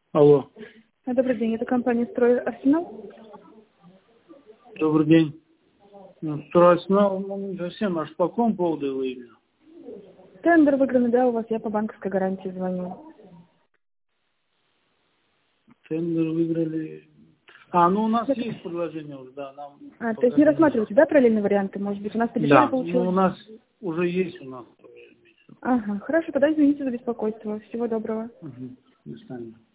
Алло. Добрый день, это компания «Строй Арсенал». Добрый день. «Строй Арсенал», не совсем, аж по какому поводу вы именно? Тендер выигранный, да, у вас, я по банковской гарантии звоню. Тендер выиграли. У нас есть предложение уже, да. То есть не рассматриваете, да, параллельные варианты, может быть, у нас подешевле получилось? Да, у нас уже есть у нас. Ага, хорошо, тогда извините за беспокойство. Всего доброго. До свидания.